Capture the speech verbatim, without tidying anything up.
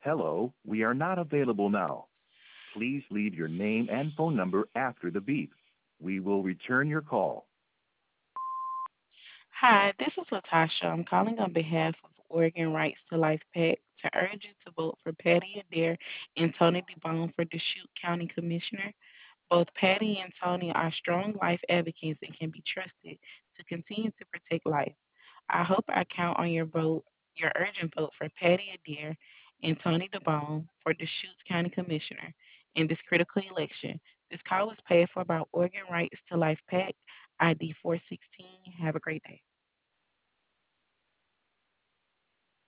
Hello, we are not available now. Please leave your name and phone number after the beep. We will return your call. Hi, this is Latasha. I'm calling on behalf of Oregon Rights to Life PAC to urge you to vote for Patty Adair and Tony DeBone for Deschutes County Commissioner. Both Patty and Tony are strong life advocates and can be trusted to continue to protect life. I hope I count on your vote, your urgent vote for Patty Adair and Tony DeBone for Deschutes County Commissioner in this critical election. This call was paid for by Oregon Rights to Life PAC, I D four sixteen. Have a great day.